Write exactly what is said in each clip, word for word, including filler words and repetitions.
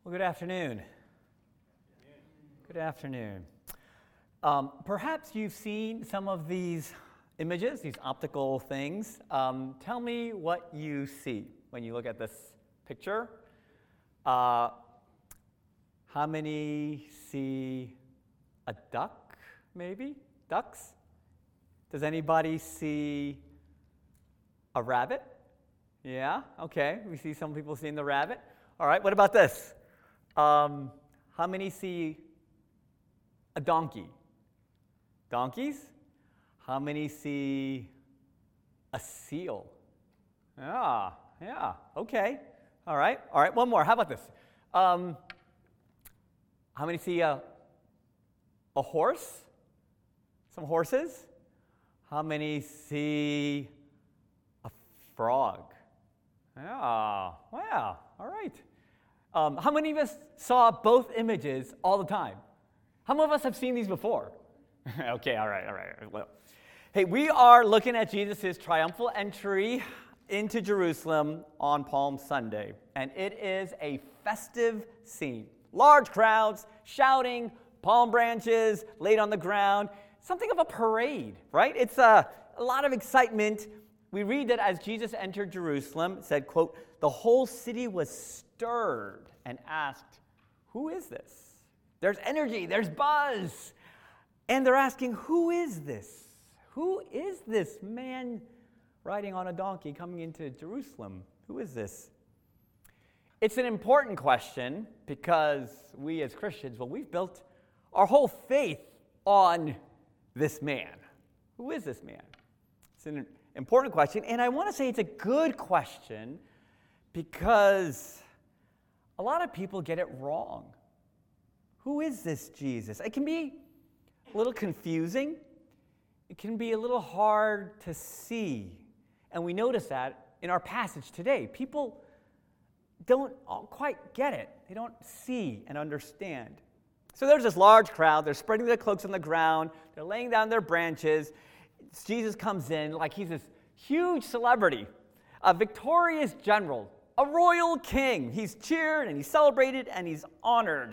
Well, good afternoon. Good afternoon. Um, perhaps you've seen some of these images, these optical things. Um, tell me what you see when you look at this picture. Uh, how many see a duck, maybe? Ducks? Does anybody see a rabbit? Yeah, okay. We see some people seeing the rabbit. All right, what about this? Um, how many see a donkey? Donkeys? How many see a seal? Yeah, yeah, okay. All right, all right, one more. How about this? Um, how many see a, a horse? Some horses? How many see a frog? Yeah, wow, all right. Um, how many of us saw both images all the time? How many of us have seen these before? Okay, all right, all right. Well, hey, we are looking at Jesus' triumphal entry into Jerusalem on Palm Sunday, and it is a festive scene. Large crowds, shouting, palm branches laid on the ground, something of a parade, right? It's a, a lot of excitement. We read that as Jesus entered Jerusalem, it said, quote, the whole city was stirred and asked, who is this? There's energy, there's buzz. And they're asking, who is this? Who is this man riding on a donkey coming into Jerusalem? Who is this? It's an important question because we as Christians, well, we've built our whole faith on this man. Who is this man? It's an important question, and I want to say it's a good question because a lot of people get it wrong. Who is this Jesus? It can be a little confusing. It can be a little hard to see, and we notice that in our passage today. People don't quite get it. They don't see and understand. So there's this large crowd. They're spreading their cloaks on the ground. They're laying down their branches. Jesus comes in like he's this huge celebrity, a victorious general, a royal king. He's cheered and he's celebrated and he's honored.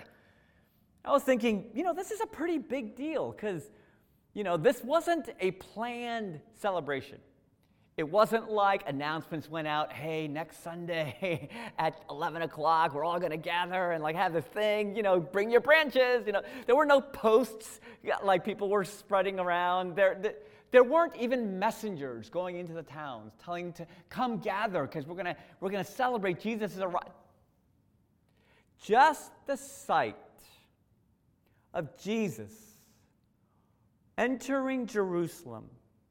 I was thinking, you know, this is a pretty big deal because, you know, this wasn't a planned celebration. It wasn't like announcements went out, hey, next Sunday at eleven o'clock, we're all going to gather and like have this thing, you know, bring your branches. You know, there were no posts like people were spreading around. There, there, there weren't even messengers going into the towns telling to come gather because we're going to we're going to celebrate Jesus' arrival. Just the sight of Jesus entering Jerusalem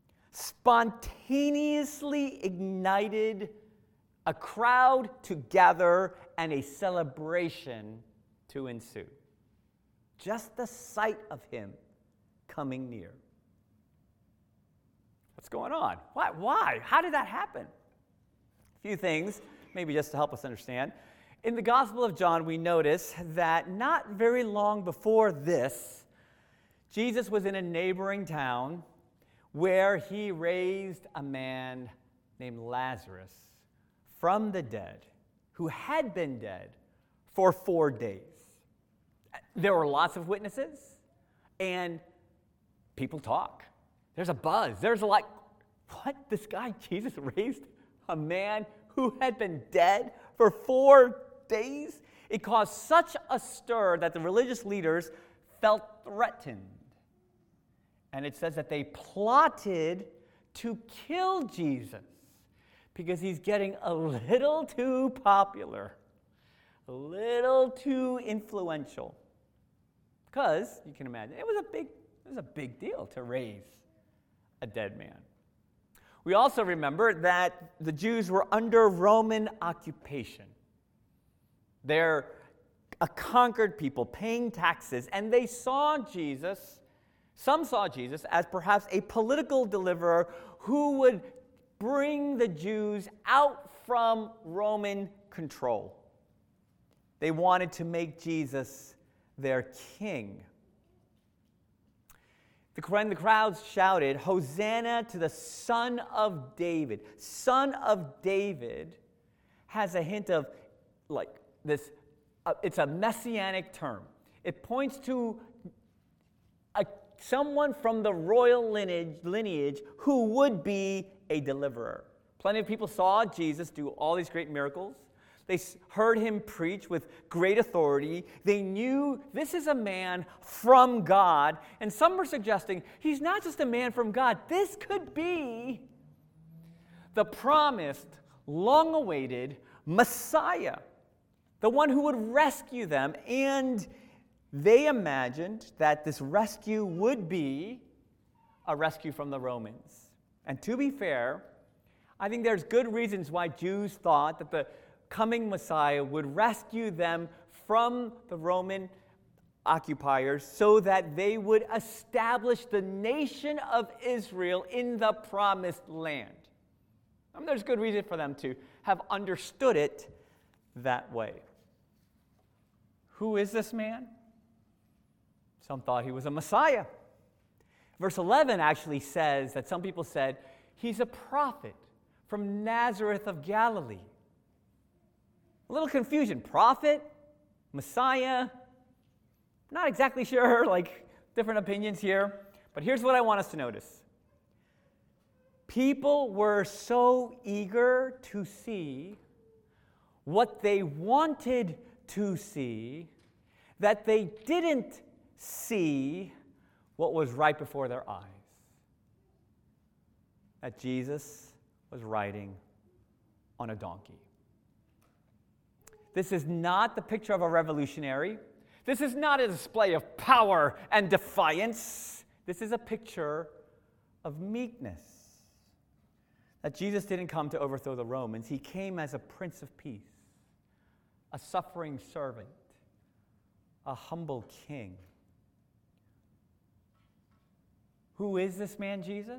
spontaneously ignited a crowd to gather and a celebration to ensue. Just the sight of him coming near. What's going on? Why? Why? How did that happen? A few things, maybe just to help us understand. In the Gospel of John, we notice that not very long before this, Jesus was in a neighboring town where he raised a man named Lazarus from the dead, who had been dead for four days. There were lots of witnesses, and people talk. There's a buzz. There's a like, what? This guy, Jesus, raised a man who had been dead for four days? It caused such a stir that the religious leaders felt threatened. And it says that they plotted to kill Jesus because he's getting a little too popular, a little too influential. Because, you can imagine, it was a big, it was a big deal to raise a dead man. We also remember that the Jews were under Roman occupation. They're a conquered people paying taxes, and they saw Jesus, some saw Jesus as perhaps a political deliverer who would bring the Jews out from Roman control. They wanted to make Jesus their king. When the crowds shouted, Hosanna to the Son of David. Son of David has a hint of like this a, it's a messianic term. It points to a, someone from the royal lineage, lineage who would be a deliverer. Plenty of people saw Jesus do all these great miracles. They heard him preach with great authority. They knew this is a man from God. And some were suggesting he's not just a man from God. This could be the promised, long-awaited Messiah, the one who would rescue them. And they imagined that this rescue would be a rescue from the Romans. And to be fair, I think there's good reasons why Jews thought that the coming Messiah would rescue them from the Roman occupiers so that they would establish the nation of Israel in the promised land. I mean, there's good reason for them to have understood it that way. Who is this man? Some thought he was a Messiah. Verse eleven actually says that some people said he's a prophet from Nazareth of Galilee. A little confusion. Prophet, Messiah, not exactly sure, like different opinions here. But here's what I want us to notice. People were so eager to see what they wanted to see that they didn't see what was right before their eyes. That Jesus was riding on a donkey. This is not the picture of a revolutionary. This is not a display of power and defiance. This is a picture of meekness. That Jesus didn't come to overthrow the Romans. He came as a Prince of Peace, a suffering servant, a humble king. Who is this man, Jesus?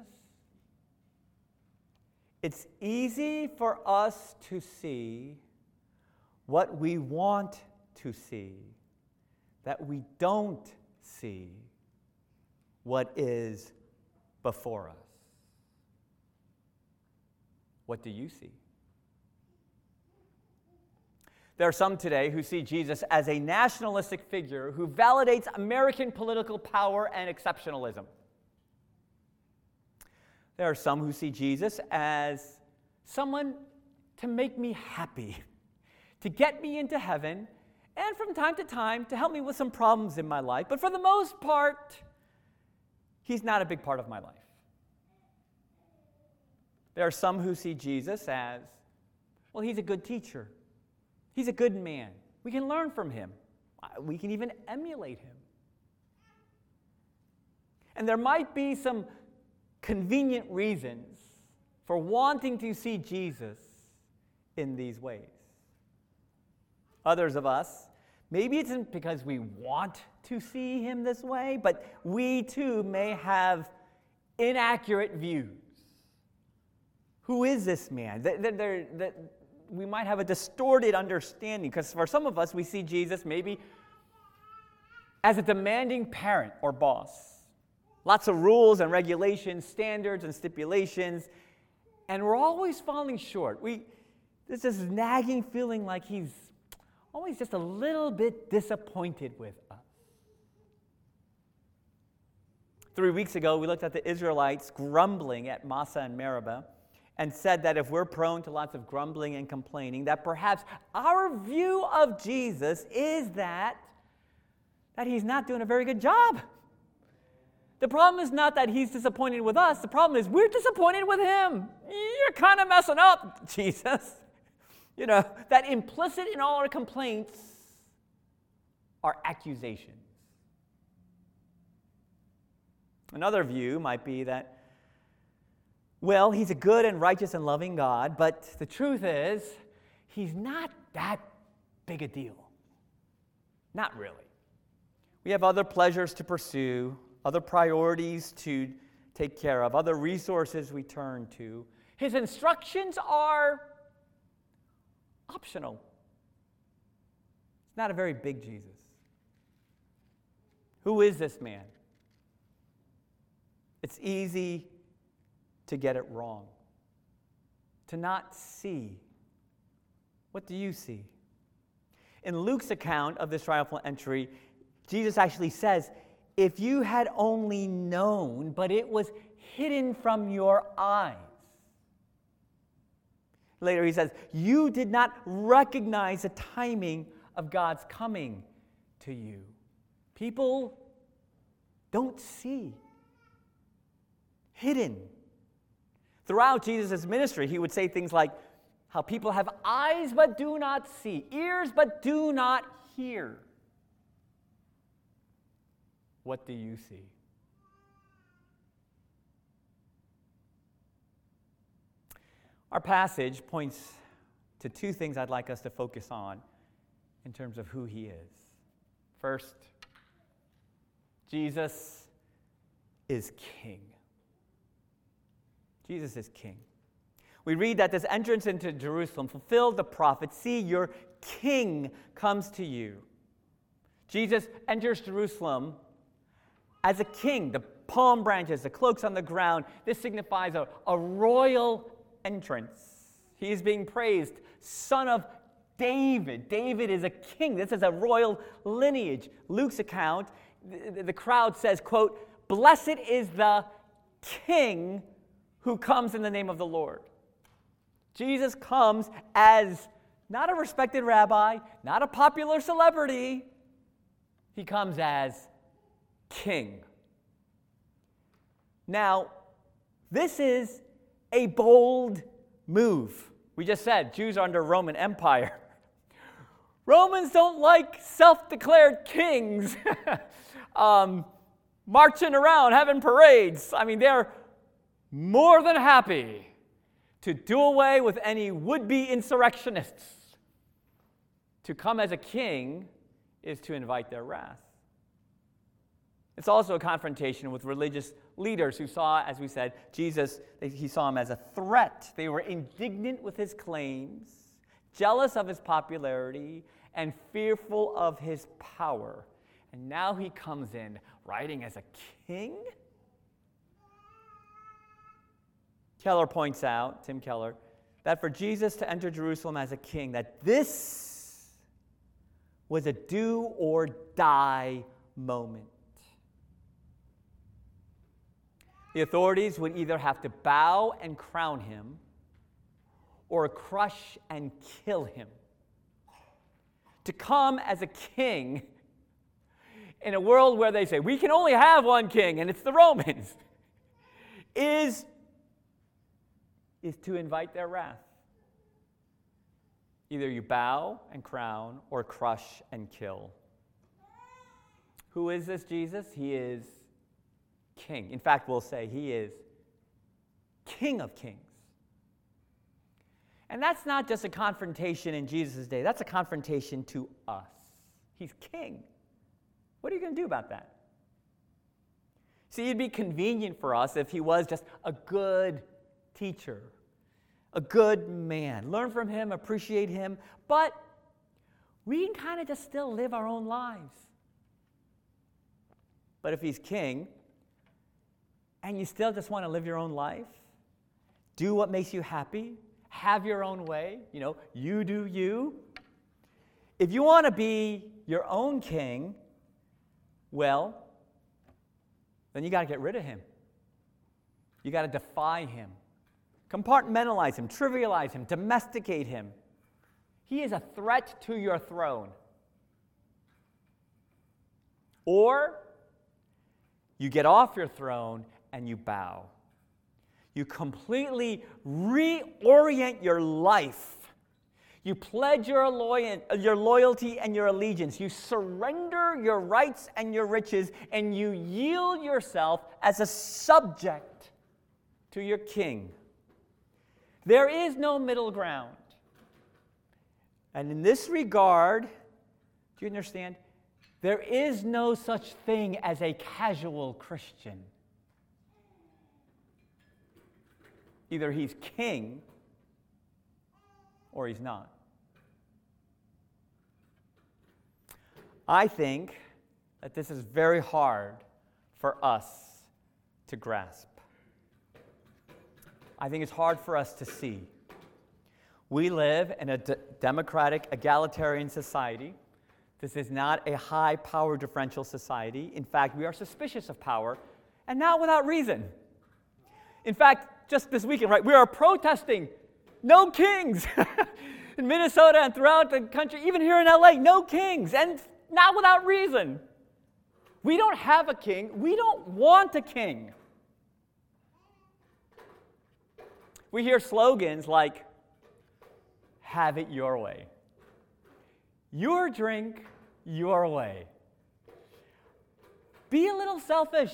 It's easy for us to see what we want to see, that we don't see what is before us. What do you see? There are some today who see Jesus as a nationalistic figure who validates American political power and exceptionalism. There are some who see Jesus as someone to make me happy, to get me into heaven, and from time to time to help me with some problems in my life. But for the most part, he's not a big part of my life. There are some who see Jesus as, well, he's a good teacher. He's a good man. We can learn from him. We can even emulate him. And there might be some convenient reasons for wanting to see Jesus in these ways. Others of us, maybe it's not because we want to see him this way, but we too may have inaccurate views. Who is this man? That, that, that, that we might have a distorted understanding, because for some of us, we see Jesus maybe as a demanding parent or boss. Lots of rules and regulations, standards and stipulations, and we're always falling short. We, there's this nagging feeling like he's always just a little bit disappointed with us. Three weeks ago, we looked at the Israelites grumbling at Massah and Meribah and said that if we're prone to lots of grumbling and complaining, that perhaps our view of Jesus is that, that he's not doing a very good job. The problem is not that he's disappointed with us. The problem is we're disappointed with him. You're kind of messing up, Jesus. You know, that implicit in all our complaints are accusations. Another view might be that, well, he's a good and righteous and loving God, but the truth is, he's not that big a deal. Not really. We have other pleasures to pursue, other priorities to take care of, other resources we turn to. His instructions are optional. It's not a very big Jesus. Who is this man? It's easy to get it wrong, to not see. What do you see? In Luke's account of this triumphal entry, Jesus actually says, if you had only known, but it was hidden from your eyes. Later he says, you did not recognize the timing of God's coming to you. People don't see. Hidden. Throughout Jesus' ministry, he would say things like how people have eyes but do not see, ears but do not hear. What do you see? Our passage points to two things I'd like us to focus on in terms of who he is. First, Jesus is king. Jesus is king. We read that this entrance into Jerusalem fulfilled the prophet. See, your king comes to you. Jesus enters Jerusalem as a king. The palm branches, the cloaks on the ground, this signifies a, a royal entrance. He is being praised, son of David. David is a king. This is a royal lineage. Luke's account, the, the crowd says, quote, blessed is the king who comes in the name of the Lord. Jesus comes as not a respected rabbi, not a popular celebrity. He comes as king. Now, this is a bold move. We just said Jews are under Roman Empire. Romans don't like self-declared kings um, marching around, having parades. I mean, they're more than happy to do away with any would-be insurrectionists. To come as a king is to invite their wrath. It's also a confrontation with religious leaders who saw, as we said, Jesus, he saw him as a threat. They were indignant with his claims, jealous of his popularity, and fearful of his power. And now he comes in riding as a king? Keller points out, Tim Keller, that for Jesus to enter Jerusalem as a king, that this was a do or die moment. The authorities would either have to bow and crown him or crush and kill him. To come as a king in a world where they say, we can only have one king, and it's the Romans, is, is to invite their wrath. Either you bow and crown or crush and kill. Who is this Jesus? He is king. In fact, we'll say he is King of Kings. And that's not just a confrontation in Jesus' day. That's a confrontation to us. He's king. What are you going to do about that? See, it'd be convenient for us if he was just a good teacher, a good man. Learn from him, appreciate him, but we can kind of just still live our own lives. But if he's king, and you still just want to live your own life, do what makes you happy, have your own way, you know, you do you. If you want to be your own king, well, then you got to get rid of him. You got to defy him, compartmentalize him, trivialize him, domesticate him. He is a threat to your throne. Or you get off your throne and you bow. You completely reorient your life. You pledge your, loy- your loyalty and your allegiance. You surrender your rights and your riches, and you yield yourself as a subject to your king. There is no middle ground. And in this regard, do you understand? There is no such thing as a casual Christian. Either he's king or he's not. I think that this is very hard for us to grasp. I think it's hard for us to see. We live in a d- democratic, egalitarian society. This is not a high power differential society. In fact, we are suspicious of power, and not without reason. In fact, just this weekend, right, we are protesting no kings in Minnesota and throughout the country, even here in L A, no kings, and not without reason. We don't have a king. We don't want a king. We hear slogans like, have it your way. Your drink, your way. Be a little selfish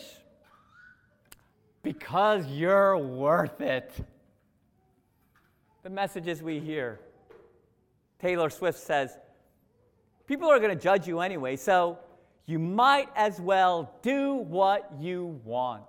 because you're worth it. The messages we hear. Taylor Swift says, people are going to judge you anyway, so you might as well do what you want.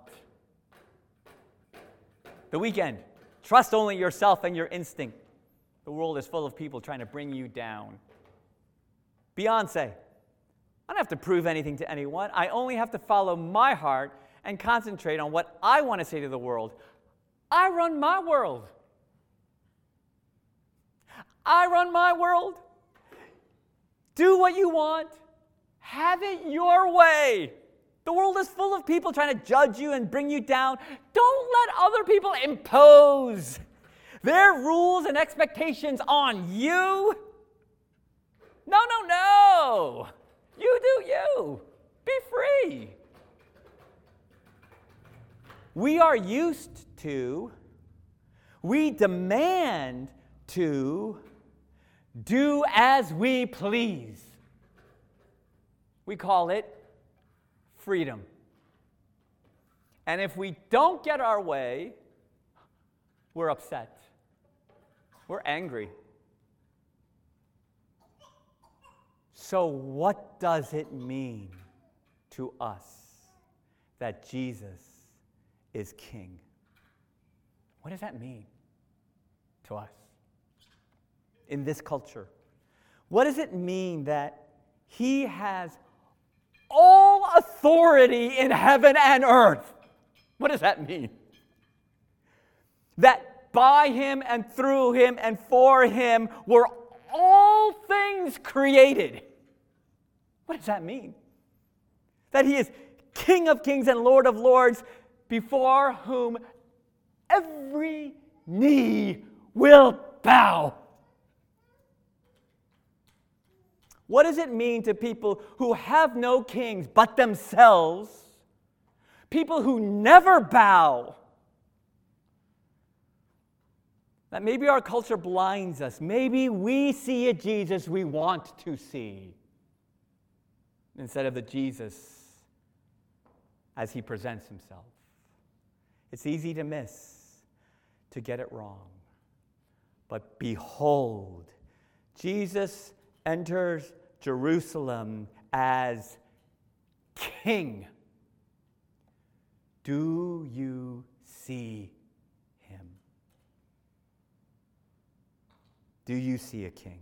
The Weeknd, trust only yourself and your instinct. The world is full of people trying to bring you down. Beyonce, I don't have to prove anything to anyone. I only have to follow my heart and concentrate on what I want to say to the world. I run my world. I run my world. Do what you want. Have it your way. The world is full of people trying to judge you and bring you down. Don't let other people impose their rules and expectations on you. No, no, no. You do you. Be free. We are used to, we demand to do as we please. We call it freedom. And if we don't get our way, we're upset. We're angry. So what does it mean to us that Jesus is King? What does that mean to us in this culture? What does it mean that He has all authority in heaven and earth? What does that mean? That by Him and through Him and for Him were all things created. What does that mean? That He is King of kings and Lord of lords, before whom every knee will bow. What does it mean to people who have no kings but themselves? People who never bow? That maybe our culture blinds us. Maybe we see a Jesus we want to see instead of the Jesus as He presents Himself. It's easy to miss, to get it wrong. But behold, Jesus enters Jerusalem as King. Do you see Him? Do you see a king?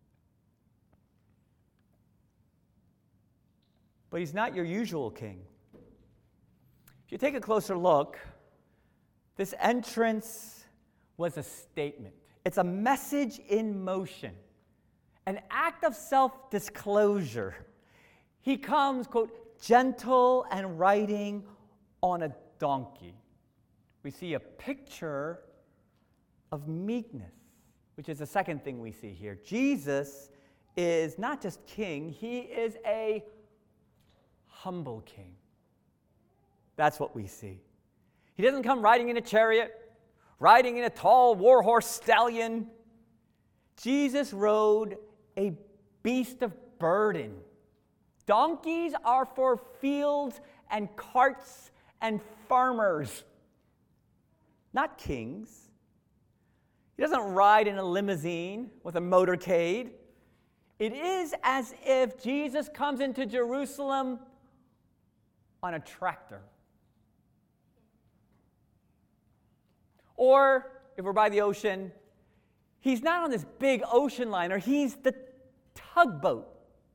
But He's not your usual king. If you take a closer look, this entrance was a statement. It's a message in motion, an act of self-disclosure. He comes, quote, gentle and riding on a donkey. We see a picture of meekness, which is the second thing we see here. Jesus is not just king, He is a humble king. That's what we see. He doesn't come riding in a chariot, riding in a tall war horse stallion. Jesus rode a beast of burden. Donkeys are for fields and carts and farmers, not kings. He doesn't ride in a limousine with a motorcade. It is as if Jesus comes into Jerusalem on a tractor. Or, if we're by the ocean, He's not on this big ocean liner, He's the tugboat.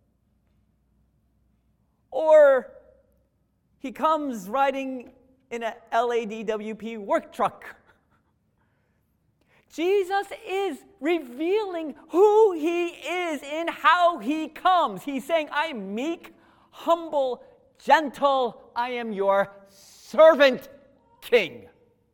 Or He comes riding in a L A D W P work truck. Jesus is revealing who he is in how he comes. He's saying, I am meek, humble, gentle. I am your servant king.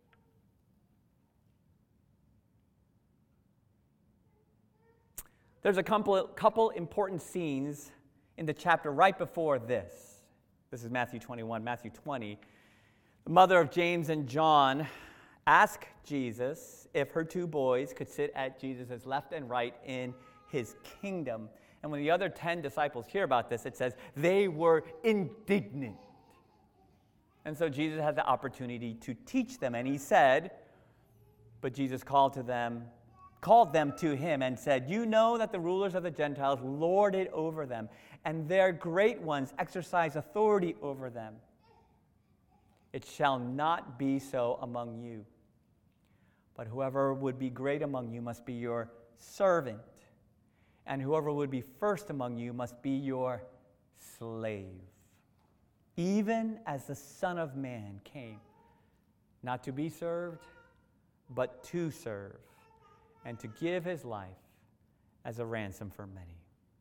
There's a couple, couple important scenes in the chapter right before this. This is Matthew twenty-one, Matthew twenty. The mother of James and John asked Jesus if her two boys could sit at Jesus' left and right in his kingdom. And when the other ten disciples hear about this, it says they were indignant. And so Jesus had the opportunity to teach them. And he said, but Jesus called to them, called them to him and said, you know that the rulers of the Gentiles lord it over them, and their great ones exercise authority over them. It shall not be so among you. But whoever would be great among you must be your servant, and whoever would be first among you must be your slave. Even as the Son of Man came, not to be served, but to serve, and to give his life as a ransom for many.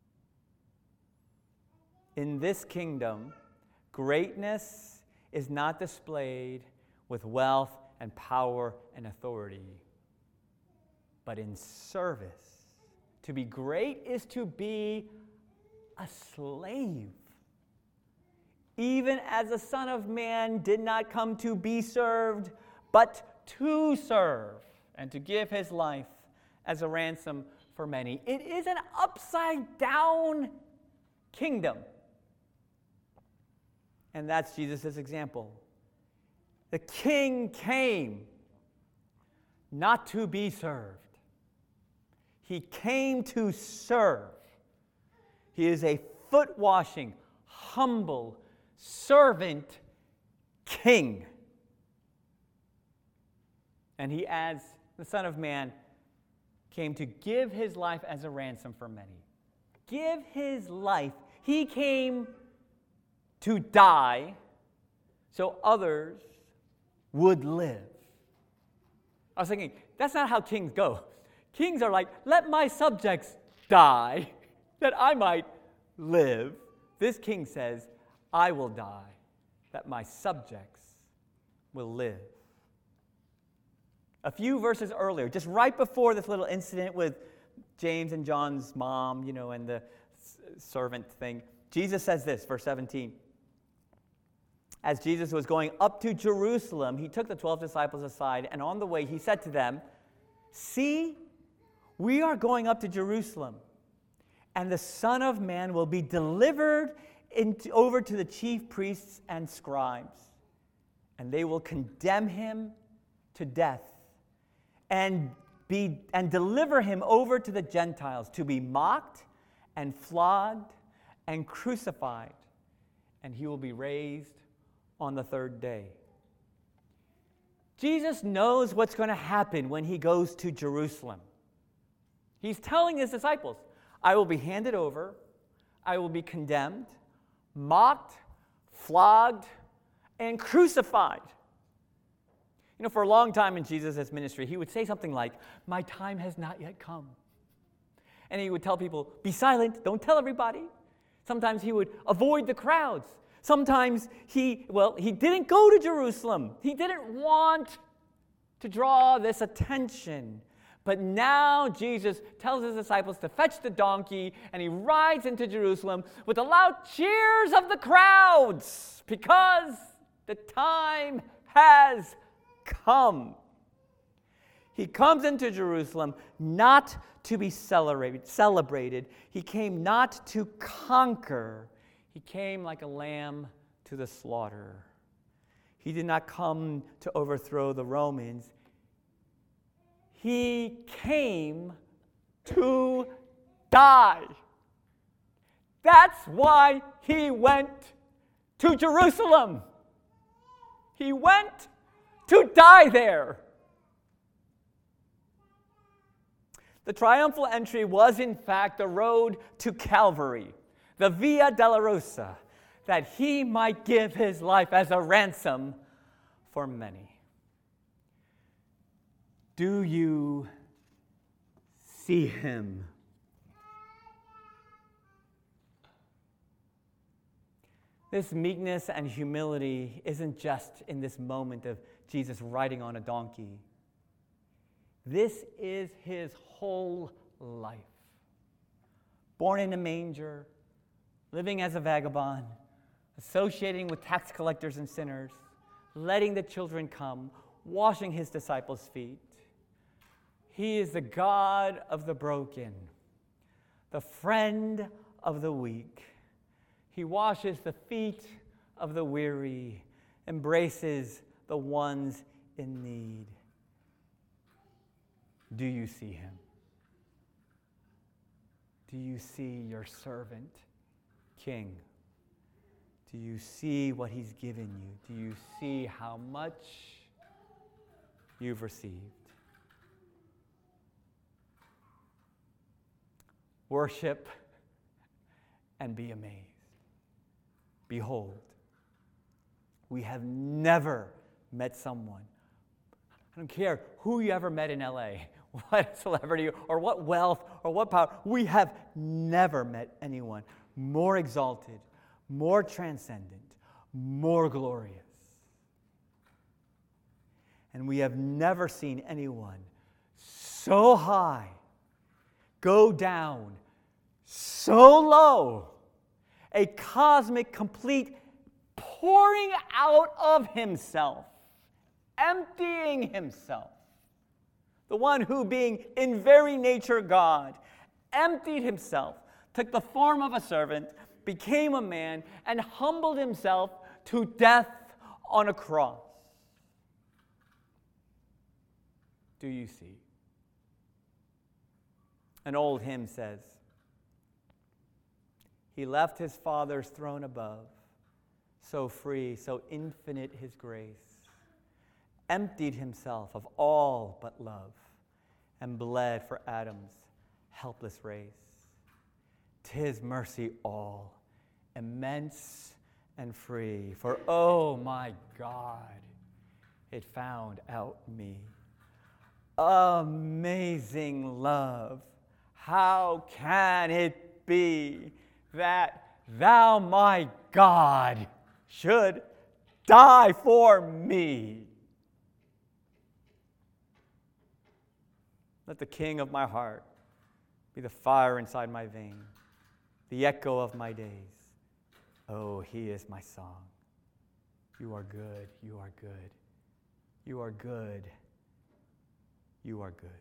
In this kingdom, greatness is not displayed with wealth and power and authority, but in service. To be great is to be a slave. Even as the Son of Man did not come to be served, but to serve, and to give his life as a ransom for many. It is an upside-down kingdom. And that's Jesus' example. The king came not to be served. He came to serve. He is a foot-washing, humble, servant king. And he adds, the Son of Man came to give his life as a ransom for many. Give his life. He came to die so others would live. I was thinking, that's not how kings go. Kings are like, let my subjects die that I might live. This king says, I will die that my subjects will live. A few verses earlier, just right before this little incident with James and John's mom, you know, and the servant thing, Jesus says this, verse seventeen. As Jesus was going up to Jerusalem, he took the twelve disciples aside, and on the way he said to them, see, we are going up to Jerusalem, and the Son of Man will be delivered into, over to the chief priests and scribes, and they will condemn him to death and be and deliver him over to the Gentiles to be mocked and flogged and crucified, and he will be raised on the third day. Jesus knows what's going to happen when he goes to Jerusalem. He's telling his disciples, I will be handed over, I will be condemned, mocked, flogged, and crucified. You know, for a long time in Jesus' ministry, he would say something like, my time has not yet come. And he would tell people, be silent, don't tell everybody. Sometimes he would avoid the crowds. Sometimes he, well, he didn't go to Jerusalem. He didn't want to draw this attention. But now Jesus tells his disciples to fetch the donkey, and he rides into Jerusalem with the loud cheers of the crowds because the time has come. He comes into Jerusalem not to be celebrated. celebrated. He came not to conquer. He came like a lamb to the slaughter. He did not come to overthrow the Romans. He came to die. That's why he went to Jerusalem. He went to die there. The triumphal entry was, in fact, the road to Calvary, the Via Dolorosa, that he might give his life as a ransom for many. Do you see him? This meekness and humility isn't just in this moment of Jesus riding on a donkey. This is his whole life. Born in a manger, living as a vagabond, associating with tax collectors and sinners, letting the children come, washing his disciples' feet. He is the God of the broken, the friend of the weak. He washes the feet of the weary, embraces the ones in need. Do you see him? Do you see your servant, King? Do you see what he's given you? Do you see how much you've received? Worship and be amazed. Behold, we have never met someone. I don't care who you ever met in L A, what celebrity or what wealth or what power. We have never met anyone more exalted, more transcendent, more glorious. And we have never seen anyone so high go down so low, a cosmic, complete pouring out of himself, emptying himself. The one who, being in very nature God, emptied himself, took the form of a servant, became a man, and humbled himself to death on a cross. Do you see? An old hymn says, he left his Father's throne above, so free, so infinite his grace, emptied himself of all but love, and bled for Adam's helpless race. 'Tis mercy all, immense and free, for oh my God, it found out me. Amazing love, how can it be that thou, my God, should die for me? Let the King of my heart be the fire inside my vein, the echo of my days. Oh, he is my song. You are good, you are good, you are good, you are good.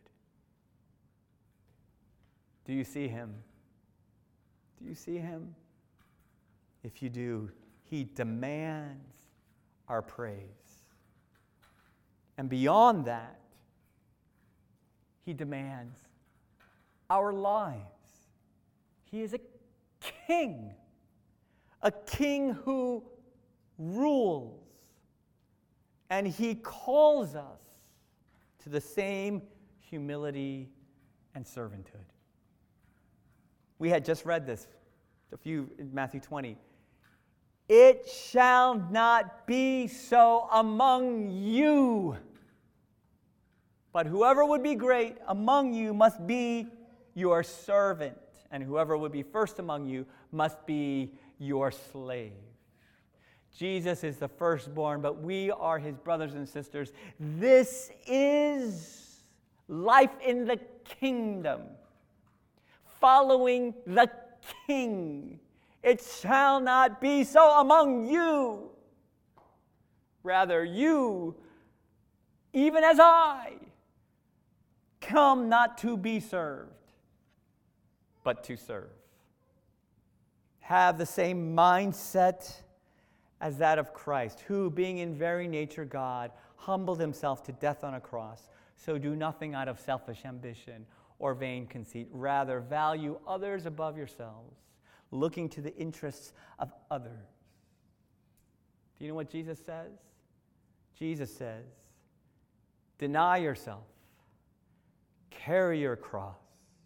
Do you see him? Do you see him? If you do, he demands our praise. And beyond that, he demands our lives. He is a king, a king who rules, and he calls us to the same humility and servanthood. We had just read this a few in Matthew twenty. It shall not be so among you, but whoever would be great among you must be your servant, and whoever would be first among you must be your slave. Jesus is the firstborn, but we are his brothers and sisters. This is life in the kingdom, following the King. It shall not be so among you. Rather, you, even as I, come not to be served, but to serve. Have the same mindset as that of Christ, who, being in very nature God, humbled himself to death on a cross. So do nothing out of selfish ambition or vain conceit. Rather, value others above yourselves, looking to the interests of others. Do you know what Jesus says? Jesus says, deny yourself, carry your cross,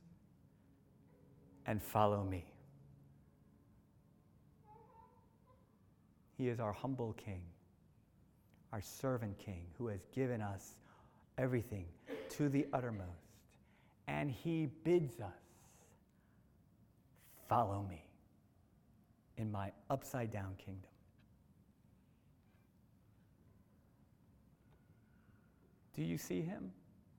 and follow me. He is our humble King, our servant King, who has given us everything to the uttermost and he bids us, follow me in my upside down kingdom. Do you see him?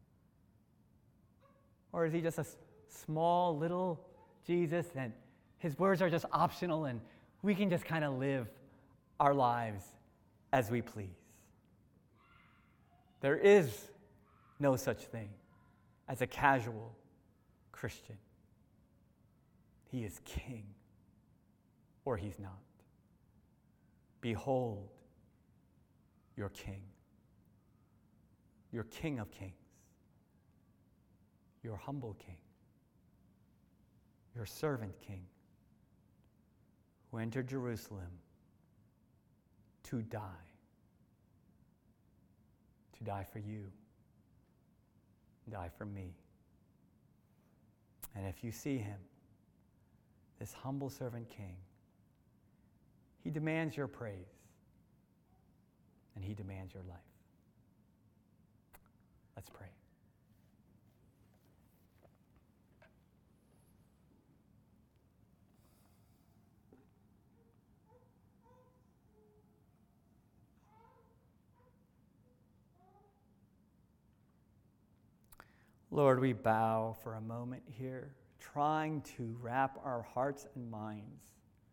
Or is he just a s- small little Jesus and his words are just optional and we can just kind of live our lives as we please? There is no such thing as a casual Christian. He is king or he's not. Behold your king. Your King of Kings, your humble King, your servant King, who entered Jerusalem to die, to die for you, die for me. And if you see him, this humble servant King, he demands your praise, and he demands your life. Let's pray. Lord, we bow for a moment here, trying to wrap our hearts and minds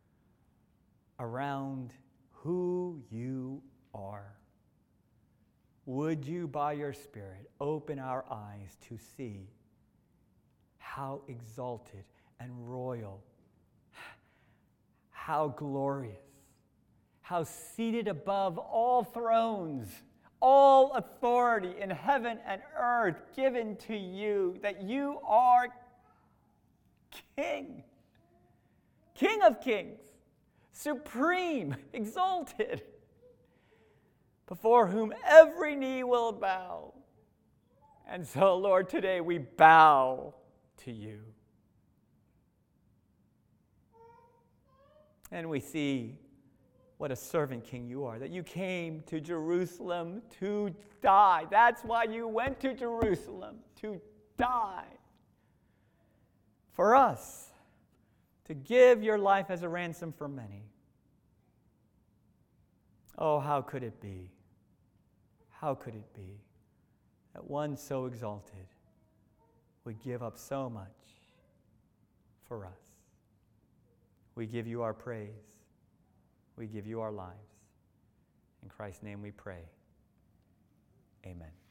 around who you are. Would you, by your Spirit, open our eyes to see how exalted and royal, how glorious, how seated above all thrones, all authority in heaven and earth given to you, that you are King, King of kings, supreme, exalted, before whom every knee will bow. And so, Lord, today we bow to you. And we see what a servant king you are, that you came to Jerusalem to die. That's why you went to Jerusalem, to die. For us, to give your life as a ransom for many. Oh, how could it be? How could it be that one so exalted would give up so much for us? We give you our praise. We give you our lives. In Christ's name we pray. Amen.